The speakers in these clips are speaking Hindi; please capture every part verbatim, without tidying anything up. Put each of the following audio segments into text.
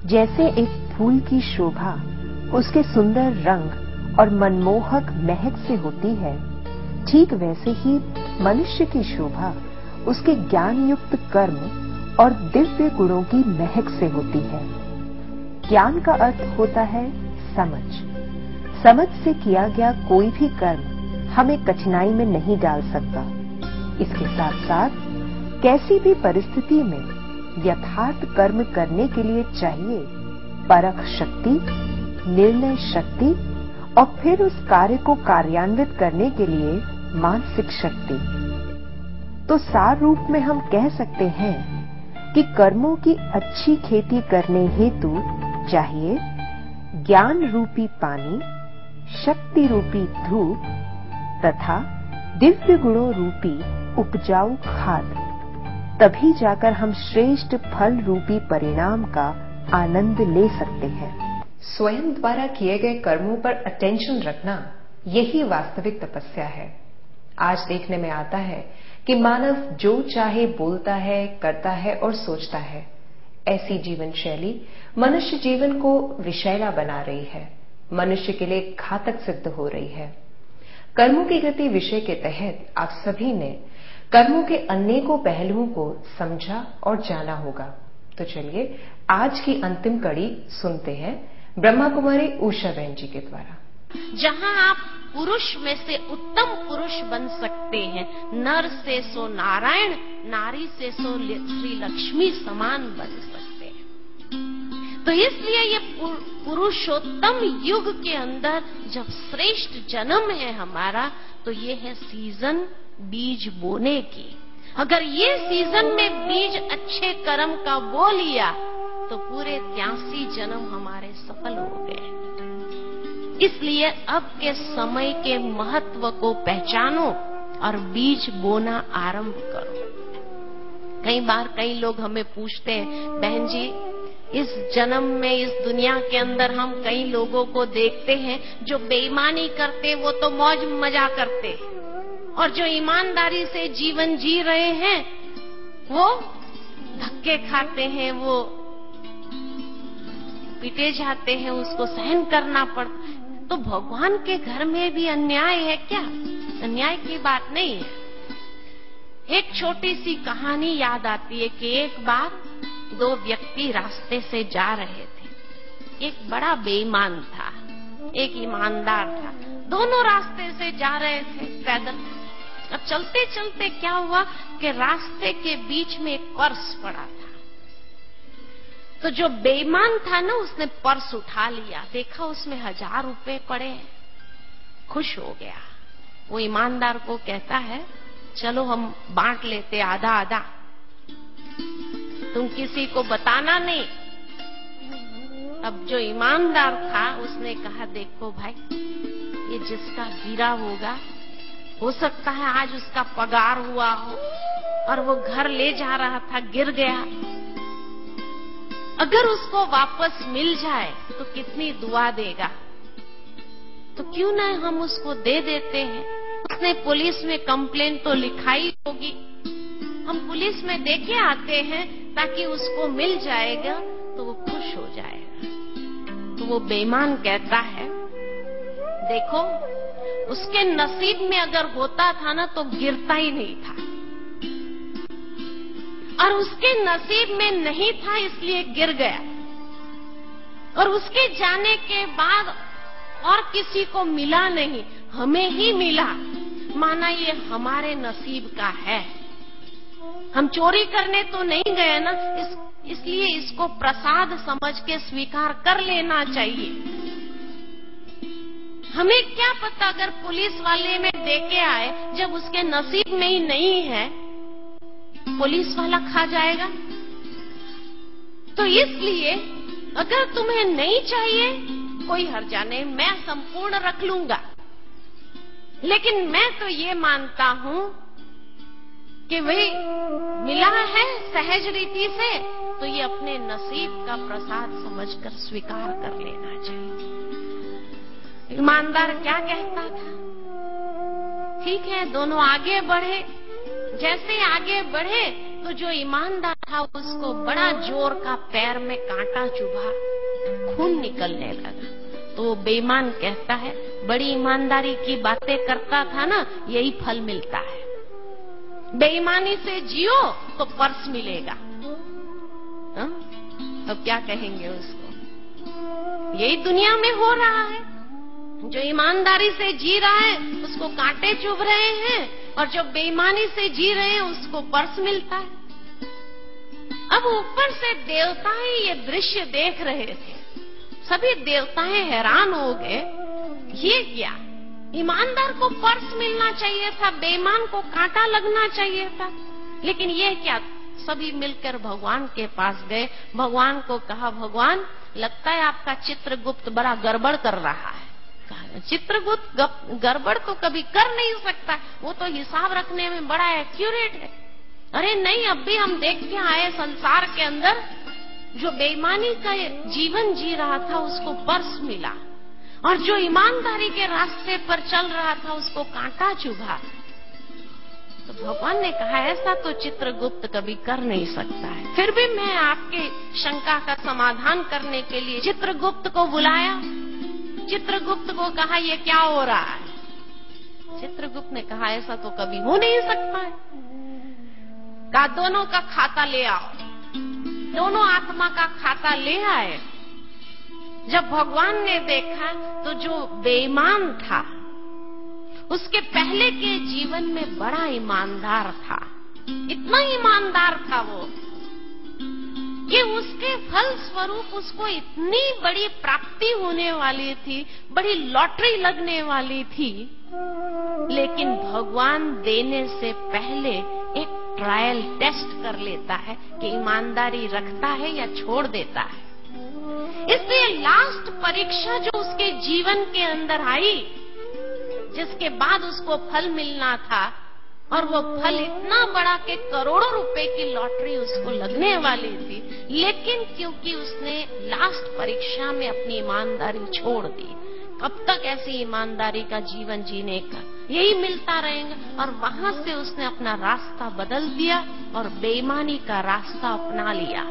जैसे एक फूल की शोभा उसके सुंदर रंग और मनमोहक महक से होती है, ठीक वैसे ही मनुष्य की शोभा उसके ज्ञान युक्त कर्म और दिव्य गुणों की महक से होती है। ज्ञान का अर्थ होता है समझ। समझ से किया गया कोई भी कर्म हमें कठिनाई में नहीं डाल सकता। इसके साथ साथ कैसी भी परिस्थिति में यथार्थ कर्म करने के लिए चाहिए परख शक्ति, निर्णय शक्ति और फिर उस कार्य को कार्यान्वित करने के लिए मानसिक शक्ति। तो सार रूप में हम कह सकते हैं कि कर्मों की अच्छी खेती करने हेतु चाहिए ज्ञान रूपी पानी, शक्ति रूपी धूप तथा दिव्य गुणों रूपी उपजाऊ खाद। तभी जाकर हम श्रेष्ठ फल रूपी परिणाम का आनंद ले सकते हैं। स्वयं द्वारा किए गए कर्मों पर अटेंशन रखना, यही वास्तविक तपस्या है। आज देखने में आता है कि मानव जो चाहे बोलता है, करता है और सोचता है। ऐसी जीवन शैली मनुष्य जीवन को विषैला बना रही है, मनुष्य के लिए घातक सिद्ध हो रही है। कर्मों की गति विषय के तहत आप सभी ने कर्मों के अनेकों पहलुओं को समझा और जाना होगा। तो चलिए आज की अंतिम कड़ी सुनते हैं ब्रह्मा कुमारी उषा बहन जी के द्वारा। जहां आप पुरुष में से उत्तम पुरुष बन सकते हैं, नर से सो नारायण, नारी से सो श्री लक्ष्मी समान बन सकते हैं। तो इसलिए ये पुरुषोत्तम युग के अंदर जब श्रेष्ठ जन्म है हमारा, तो ये है सीजन बीज बोने की। अगर ये सीजन में बीज अच्छे कर्म का बो लिया तो पूरे त्यासी जन्म हमारे सफल हो गए। इसलिए अब के समय के महत्व को पहचानो और बीज बोना आरंभ करो। कई बार कई लोग हमें पूछते हैं, बहन जी इस जन्म में इस दुनिया के अंदर हम कई लोगों को देखते हैं जो बेईमानी करते, वो तो मौज मजा करते, और जो ईमानदारी से जीवन जी रहे हैं वो धक्के खाते हैं, वो पीटे जाते हैं, उसको सहन करना पड़ता है। तो भगवान के घर में भी अन्याय है क्या? अन्याय की बात नहीं है। एक छोटी सी कहानी याद आती है कि एक बार दो व्यक्ति रास्ते से जा रहे थे। एक बड़ा बेईमान था, एक ईमानदार था। दोनों रास्ते से जा रहे थे पैदल। अब चलते चलते क्या हुआ कि रास्ते के बीच में एक पर्स पड़ा था। तो जो बेईमान था ना, उसने पर्स उठा लिया, देखा उसमें हजार रुपए पड़े हैं, खुश हो गया। वो ईमानदार को कहता है, चलो हम बांट लेते आधा आधा, तुम किसी को बताना नहीं। अब जो ईमानदार था उसने कहा, देखो भाई, ये जिसका गिरा होगा, हो सकता है आज उसका पगार हुआ हो और वो घर ले जा रहा था, गिर गया। अगर उसको वापस मिल जाए तो कितनी दुआ देगा, तो क्यों ना हम उसको दे देते हैं। उसने पुलिस में कंप्लेन तो लिखाई होगी, हम पुलिस में देके आते हैं ताकि उसको मिल जाएगा तो वो खुश हो जाएगा। तो वो बेईमान कहता है, देखो उसके नसीब में अगर होता था ना तो गिरता ही नहीं था, और उसके नसीब में नहीं था इसलिए गिर गया, और उसके जाने के बाद और किसी को मिला नहीं, हमें ही मिला, माना ये हमारे नसीब का है। हम चोरी करने तो नहीं गए ना, इस, इसलिए इसको प्रसाद समझ के स्वीकार कर लेना चाहिए। हमें क्या पता अगर पुलिस वाले में देके आए, जब उसके नसीब में ही नहीं है, पुलिस वाला खा जाएगा। तो इसलिए अगर तुम्हें नहीं चाहिए कोई हर्जा नहीं, मैं संपूर्ण रख लूंगा। लेकिन मैं तो ये मानता हूं कि भाई मिला है सहज रीति से, तो ये अपने नसीब का प्रसाद समझकर स्वीकार कर लेना चाहिए। ईमानदार क्या कहता था? ठीक है, दोनों आगे बढ़े। जैसे आगे बढ़े तो जो ईमानदार था उसको बड़ा जोर का पैर में कांटा चुभा, खून निकलने लगा। तो वो बेईमान कहता है, बड़ी ईमानदारी की बातें करता था ना, यही फल मिलता है। बेईमानी से जियो तो पर्स मिलेगा। हा? अब क्या कहेंगे उसको? यही दुनिया में हो रहा है। जो ईमानदारी से जी रहा है उसको कांटे चुभ रहे हैं, और जो बेईमानी से जी रहे हैं उसको पर्स मिलता है। अब ऊपर से देवता ही ये दृश्य देख रहे थे। सभी देवताएं हैरान हो गए, ये क्या? ईमानदार को पर्स मिलना चाहिए था, बेईमान को कांटा लगना चाहिए था, लेकिन ये क्या? सभी मिलकर भगवान के पास गए, भगवान को कहा, भगवान लगता है आपका चित्रगुप्त बड़ा गड़बड़ कर रहा है। चित्रगुप्त गड़बड़ तो कभी कर नहीं सकता, वो तो हिसाब रखने में बड़ा एक्यूरेट है। अरे नहीं, अब भी हम देख के आए संसार के अंदर जो बेईमानी का जीवन जी रहा था उसको पर्स मिला, और जो ईमानदारी के रास्ते पर चल रहा था उसको कांटा चुभा। तो भगवान ने कहा, ऐसा तो चित्रगुप्त कभी कर नहीं सकता है। फिर भी मैं आपके शंका का समाधान करने के लिए चित्रगुप्त को बुलाया। चित्रगुप्त को कहा, ये क्या हो रहा है? चित्रगुप्त ने कहा, ऐसा तो कभी हो नहीं सकता है। कहा, दोनों का खाता ले आओ। दोनों आत्मा का खाता ले आए। जब भगवान ने देखा तो जो बेईमान था उसके पहले के जीवन में बड़ा ईमानदार था। इतना ईमानदार था वो कि उसके फल स्वरूप उसको इतनी बड़ी प्राप्ति होने वाली थी, बड़ी लॉटरी लगने वाली थी, लेकिन भगवान देने से पहले एक ट्रायल टेस्ट कर लेता है कि ईमानदारी रखता है या छोड़ देता है। इसलिए लास्ट परीक्षा जो उसके जीवन के अंदर आई, जिसके बाद उसको फल मिलना था, और वो फल इतना बड़ा कि करोड़ों रुपए की लॉटरी उसको लगने वाली थी, लेकिन क्योंकि उसने लास्ट परीक्षा में अपनी ईमानदारी छोड़ दी, कब तक ऐसी ईमानदारी का जीवन जीने का? यही मिलता रहेगा। और वहां से उसने अपना रास्ता बदल दिया और बेईमानी का रास्ता अपना लिया।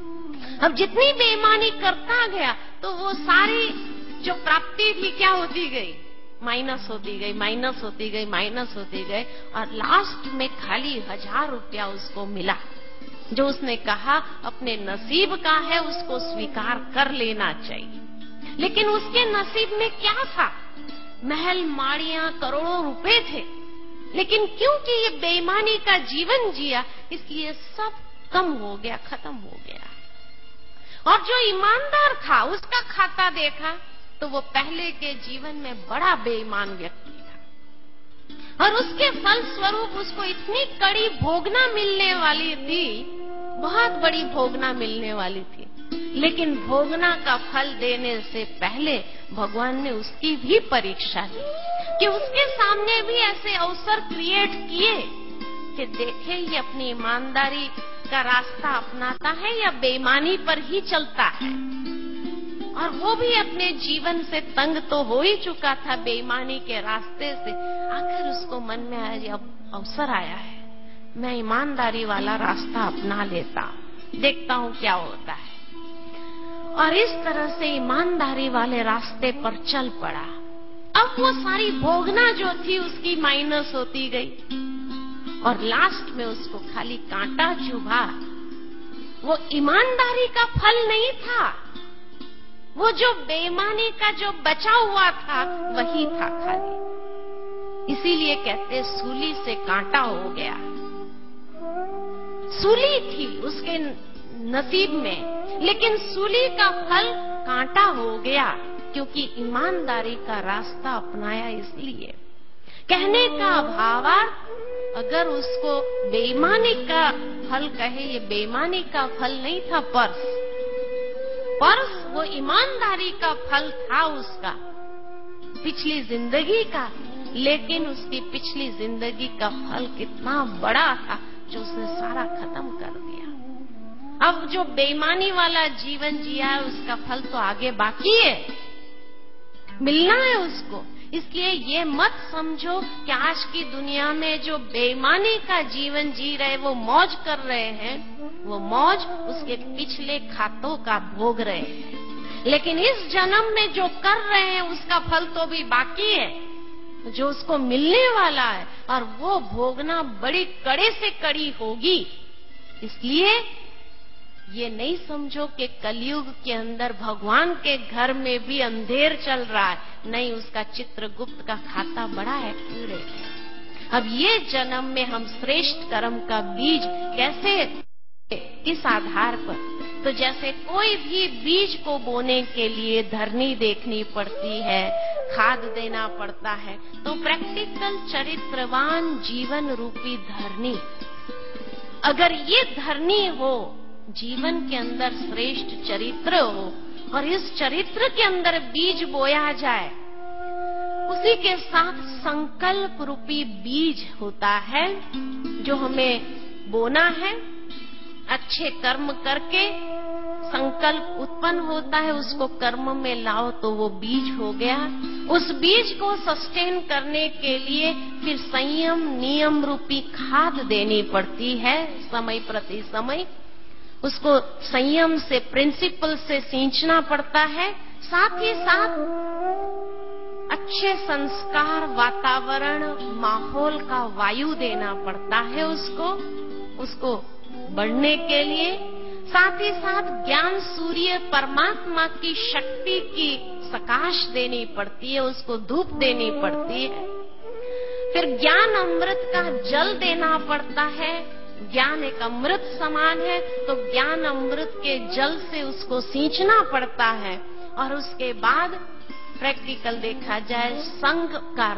अब जितनी बेईमानी करता गया तो वो सारी जो प्राप्ति थी क्या होती गई? माइनस होती गई, माइनस होती गई, माइनस होती गई, और लास्ट में खाली हजार रुपया उसको मिला। जो उसने कहा अपने नसीब का है उसको स्वीकार कर लेना चाहिए, लेकिन उसके नसीब में क्या था? महल माड़ियां करोड़ों रुपए थे, लेकिन क्योंकि ये बेईमानी का जीवन जिया इसलिए सब कम हो गया, खत्म हो गया। और जो ईमानदार था उसका खाता देखा तो वो पहले के जीवन में बड़ा बेईमान व्यक्ति था, और उसके फल स्वरूप उसको इतनी कड़ी भोगना मिलने वाली थी, बहुत बड़ी भोगना मिलने वाली थी। लेकिन भोगना का फल देने से पहले भगवान ने उसकी भी परीक्षा ली कि उसके सामने भी ऐसे अवसर क्रिएट किए कि देखे ये अपनी ईमानदारी का रास्ता अपनाता है या बेईमानी पर ही चलता है। और वो भी अपने जीवन से तंग तो हो ही चुका था बेईमानी के रास्ते से। आखिर उसको मन में आया, अब अवसर आया है, मैं ईमानदारी वाला रास्ता अपना लेता, देखता हूँ क्या होता है। और इस तरह से ईमानदारी वाले रास्ते पर चल पड़ा। अब वो सारी भोगना जो थी उसकी माइनस होती गई, और लास्ट में उसको खाली कांटा चुभा। वो ईमानदारी का फल नहीं था, वो जो बेईमानी का जो बचा हुआ था वही था खाली। इसीलिए कहते सूली से कांटा हो गया। सूली थी उसके नसीब में, लेकिन सूली का फल कांटा हो गया क्योंकि ईमानदारी का रास्ता अपनाया। इसलिए कहने का भावार्थ, अगर उसको बेईमानी का फल कहे, ये बेईमानी का फल नहीं था पर्स, पर्स वो ईमानदारी का फल था उसका पिछली जिंदगी का, लेकिन उसकी पिछली जिंदगी का फल कितना बड़ा था जो उसने सारा खत्म कर दिया। अब जो बेईमानी वाला जीवन जिया है उसका फल तो आगे बाकी है, मिलना है उसको। इसलिए ये मत समझो कि आज की दुनिया में जो बेईमानी का जीवन जी रहे वो मौज कर रहे हैं, वो मौज उसके पिछले खातों का भोग रहे हैं। लेकिन इस जन्म में जो कर रहे हैं उसका फल तो भी बाकी है, जो उसको मिलने वाला है, और वो भोगना बड़ी कड़े से कड़ी होगी। इसलिए ये नहीं समझो कि कलयुग के अंदर भगवान के घर में भी अंधेर चल रहा है। नहीं, उसका चित्रगुप्त का खाता बड़ा एक्यूरेट है। अब ये जन्म में हम श्रेष्ठ कर्म का बीज कैसे, किस आधार पर? तो जैसे कोई भी बीज को बोने के लिए धरनी देखनी पड़ती है, खाद देना पड़ता है, तो प्रैक्टिकल चरित्रवान जीवन रूपी धरनी, अगर ये धरनी हो, जीवन के अंदर श्रेष्ठ चरित्र हो, और इस चरित्र के अंदर बीज बोया जाए, उसी के साथ संकल्प रूपी बीज होता है जो हमें बोना है। अच्छे कर्म करके संकल्प उत्पन्न होता है, उसको कर्म में लाओ तो वो बीज हो गया। उस बीज को सस्टेन करने के लिए फिर संयम नियम रूपी खाद देनी पड़ती है, समय प्रति समय उसको संयम से, प्रिंसिपल से सींचना पड़ता है। साथ ही साथ अच्छे संस्कार, वातावरण, माहौल का वायु देना पड़ता है उसको उसको बढ़ने के लिए। साथ ही साथ ज्ञान सूर्य परमात्मा की शक्ति की प्रकाश देनी पड़ती है, उसको धूप देनी पड़ती है। फिर ज्ञान अमृत का जल देना पड़ता है। ज्ञान एक अमृत समान है, तो ज्ञान अमृत के जल से उसको सींचना पड़ता है। और उसके बाद प्रैक्टिकल देखा जाए, संग का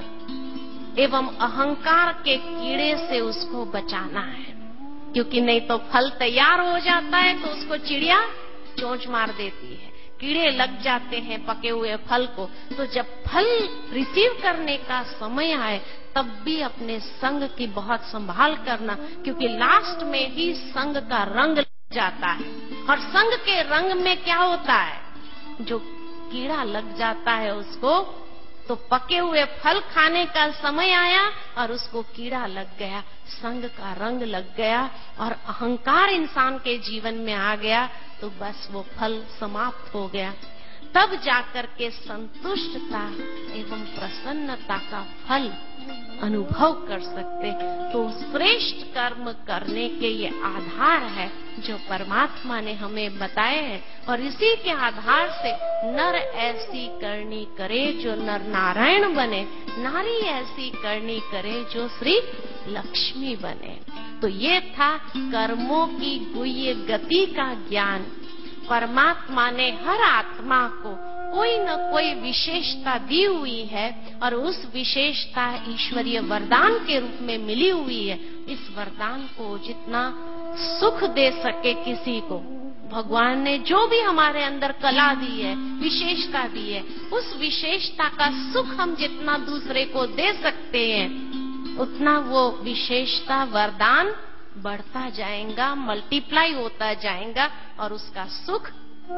रंग एवं अहंकार के कीड़े से उसको बचाना है, क्योंकि नहीं तो फल तैयार हो जाता है तो उसको चिड़िया चोंच मार देती है, कीड़े लग जाते हैं पके हुए फल को। तो जब फल रिसीव करने का समय आए तब भी अपने संग की बहुत संभाल करना, क्योंकि लास्ट में ही संग का रंग लग जाता है। और संग के रंग में क्या होता है, जो कीड़ा लग जाता है उसको, तो पके हुए फल खाने का समय आया और उसको कीड़ा लग गया, संग का रंग लग गया और अहंकार इंसान के जीवन में आ गया, तो बस वो फल समाप्त हो गया। तब जाकर के संतुष्टता एवं प्रसन्नता का फल अनुभव कर सकते। तो श्रेष्ठ कर्म करने के ये आधार है जो परमात्मा ने हमें बताए हैं, और इसी के आधार से नर ऐसी करनी करे जो नर नारायण बने, नारी ऐसी करनी करे जो श्री लक्ष्मी बने। तो ये था कर्मों की गुह्य गति का ज्ञान। परमात्मा ने हर आत्मा को कोई न कोई विशेषता दी हुई है, और उस विशेषता ईश्वरीय वरदान के रूप में मिली हुई है। इस वरदान को जितना सुख दे सके किसी को, भगवान ने जो भी हमारे अंदर कला दी है, विशेषता दी है, उस विशेषता का सुख हम जितना दूसरे को दे सकते हैं, उतना वो विशेषता वरदान बढ़ता जाएगा, मल्टीप्लाई होता जाएगा, और उसका सुख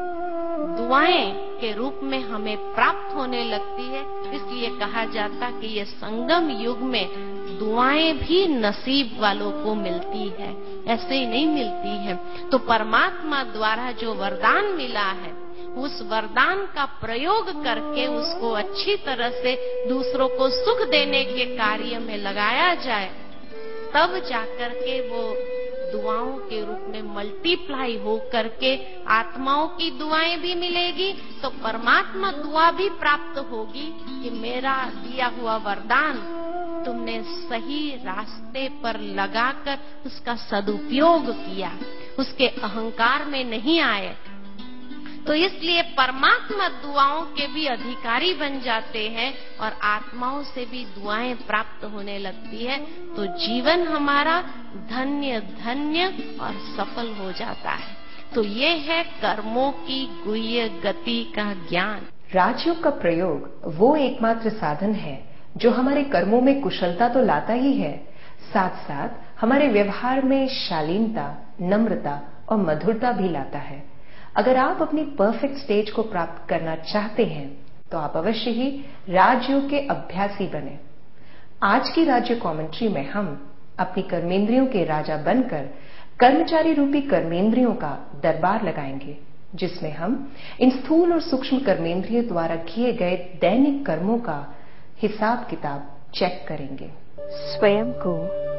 दुआएं के रूप में हमें प्राप्त होने लगती है। इसलिए कहा जाता कि ये संगम युग में दुआएं भी नसीब वालों को मिलती है, ऐसे ही नहीं मिलती है। तो परमात्मा द्वारा जो वरदान मिला है, उस वरदान का प्रयोग करके उसको अच्छी तरह से दूसरों को सुख देने के कार्य में लगाया जाए, तब जाकर के वो दुआओं के रूप में मल्टीप्लाई हो करके आत्माओं की दुआएं भी मिलेगी, तो परमात्मा दुआ भी प्राप्त होगी कि मेरा दिया हुआ वरदान तुमने सही रास्ते पर लगाकर उसका सदुपयोग किया, उसके अहंकार में नहीं आए। तो इसलिए परमात्मा दुआओं के भी अधिकारी बन जाते हैं और आत्माओं से भी दुआएं प्राप्त होने लगती है। तो जीवन हमारा धन्य धन्य और सफल हो जाता है। तो ये है कर्मों की गुह्य गति का ज्ञान। राजयोग का प्रयोग वो एकमात्र साधन है जो हमारे कर्मों में कुशलता तो लाता ही है, साथ साथ हमारे व्यवहार में शालीनता, नम्रता और मधुरता भी लाता है। अगर आप अपनी परफेक्ट स्टेज को प्राप्त करना चाहते हैं तो आप अवश्य ही राजयोग के अभ्यासी बने। आज की राज्य कमेंट्री में हम अपनी कर्मेंद्रियों के राजा बनकर कर्मचारी रूपी कर्मेंद्रियों का दरबार लगाएंगे, जिसमें हम इन स्थूल और सूक्ष्म कर्मेंद्रियों द्वारा किए गए दैनिक कर्मों का हिसाब किताब चेक करेंगे। स्वयं को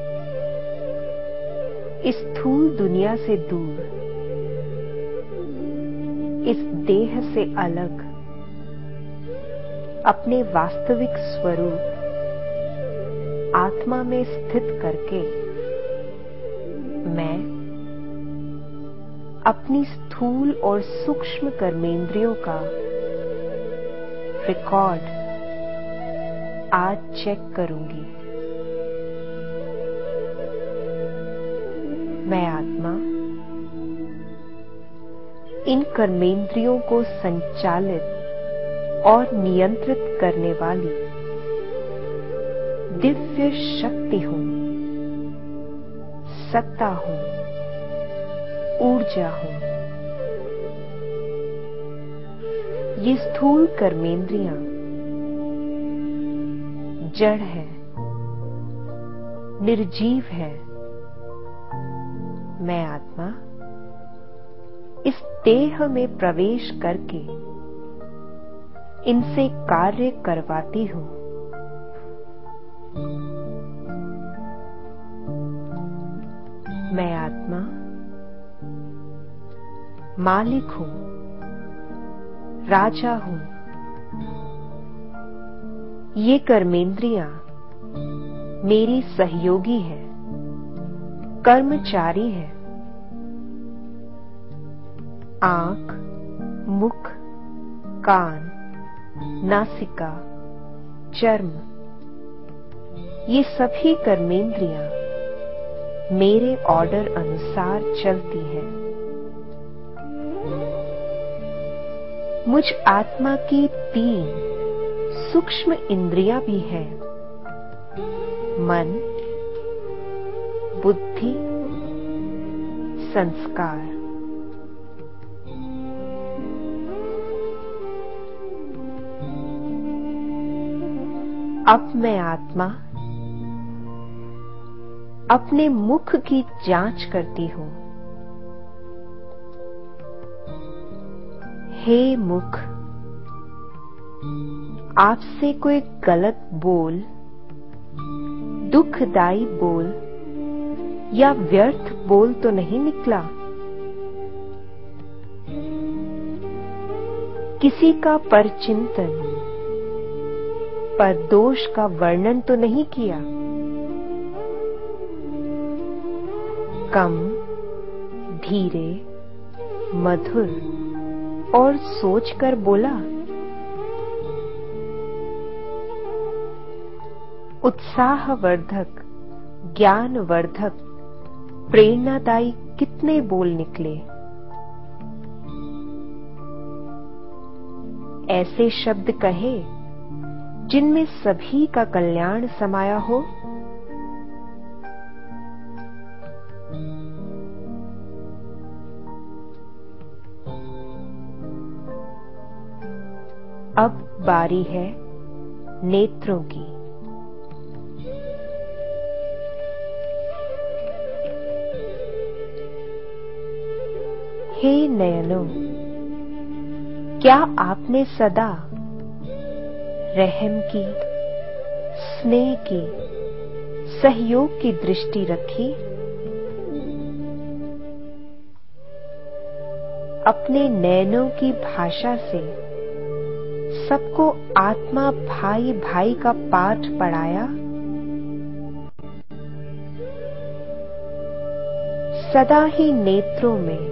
इस स्थूल दुनिया से दूर, इस देह से अलग अपने वास्तविक स्वरूप आत्मा में स्थित करके मैं अपनी स्थूल और सूक्ष्म कर्मेंद्रियों का रिकॉर्ड आज चेक करूंगी। मैं आत्मा इन कर्मेंद्रियों को संचालित और नियंत्रित करने वाली दिव्य शक्ति हूं, सत्ता हूं, ऊर्जा हूं। ये स्थूल कर्मेंद्रियां जड़ है, निर्जीव है। मैं आत्मा इस देह में प्रवेश करके इनसे कार्य करवाती हूं। मैं आत्मा मालिक हूं, राजा हूं। ये कर्मेंद्रियां मेरी सहयोगी है, कर्मचारी है। आंख, मुख, कान, नासिका, चर्म, ये सभी कर्मेंद्रियां मेरे ऑर्डर अनुसार चलती हैं। मुझ आत्मा की तीन सूक्ष्म इंद्रियां भी हैं, मन, बुद्धि, संस्कार। अब मैं आत्मा अपने मुख की जांच करती हूं। हे मुख, आपसे कोई गलत बोल, दुखदाई बोल या व्यर्थ बोल तो नहीं निकला? किसी का परचिंतन, पर दोष का वर्णन तो नहीं किया? कम, धीरे, मधुर और सोचकर बोला? उत्साहवर्धक, ज्ञानवर्धक, प्रेरणादायी कितने बोल निकले? ऐसे शब्द कहे जिनमें सभी का कल्याण समाया हो? अब बारी है नेत्रों की। हे नयनों, क्या आपने सदा रहम की, स्नेह की, सहयोग की दृष्टि रखी? अपने नयनों की भाषा से सबको आत्मा भाई भाई का पाठ पढ़ाया? सदा ही नेत्रों में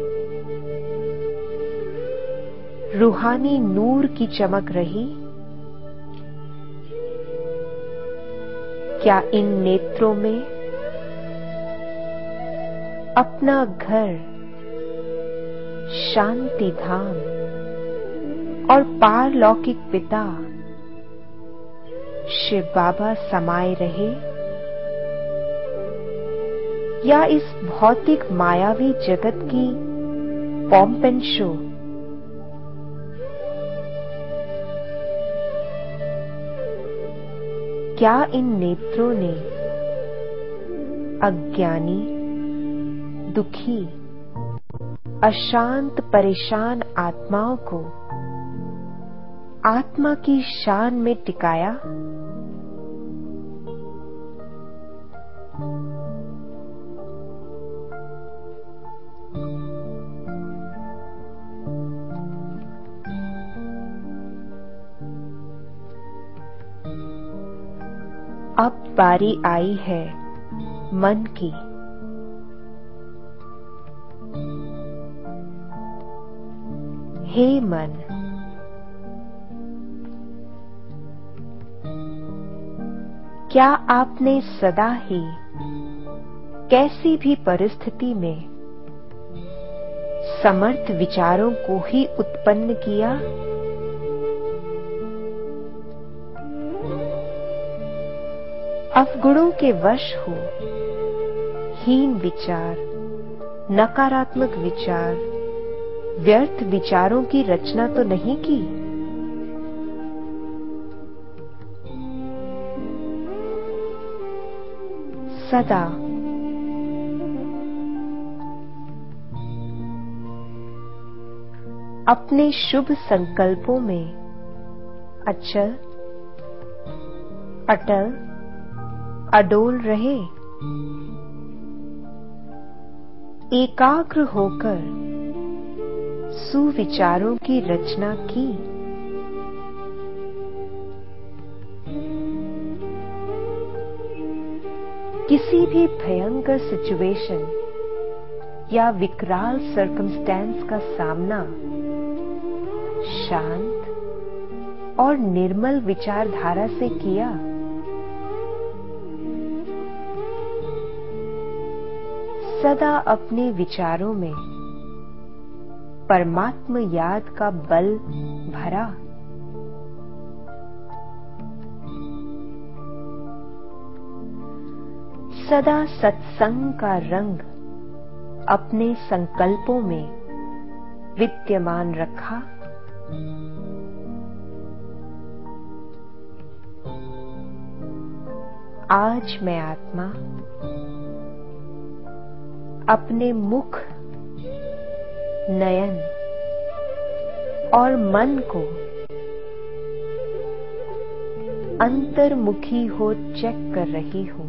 रूहानी नूर की चमक रही? क्या इन नेत्रों में अपना घर, शांति धाम और पारलौकिक पिता शिव बाबा समाये रहे, या इस भौतिक मायावी जगत की पॉम्प एंड शो? क्या इन नेत्रों ने अज्ञानी, दुखी, अशांत, परेशान आत्माओं को आत्मा की शान में टिकाया। अब बारी आई है मन की। हे मन, क्या आपने सदा ही कैसी भी परिस्थिति में समर्थ विचारों को ही उत्पन्न किया? अवगुणों के वश हो हीन विचार, नकारात्मक विचार, व्यर्थ विचारों की रचना तो नहीं की? सदा अपने शुभ संकल्पों में अचल, अटल, अडोल रहे। एकाग्र होकर सुविचारों की रचना की। किसी भी भयंकर सिचुएशन या विकराल सर्कमस्टेंस का सामना शांत और निर्मल विचारधारा से किया। सदा अपने विचारों में परमात्म याद का बल भरा। सदा सत्संग का रंग अपने संकल्पों में विद्यमान रखा। आज मैं आत्मा अपने मुख, नयन और मन को अंतर्मुखी हो चेक कर रही हूं।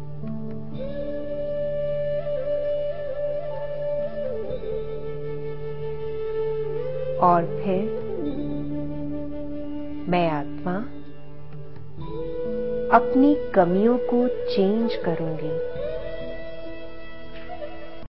और फिर मैं आत्मा अपनी कमियों को चेंज करूंगी।